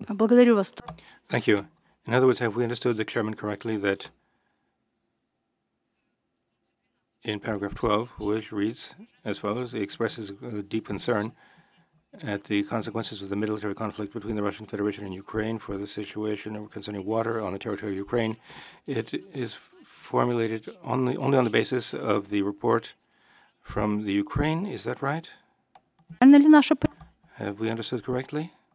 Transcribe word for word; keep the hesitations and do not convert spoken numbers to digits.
Благодарю вас. Thank you. In other words, have we understood the chairman correctly that in paragraph twelve, which reads as follows, he expresses a deep concern at the consequences of the military conflict between the Russian Federation and Ukraine for the situation concerning water on the territory of Ukraine. It is formulated only, only on the basis of the report from the Ukraine. Is that right? Have we understood correctly?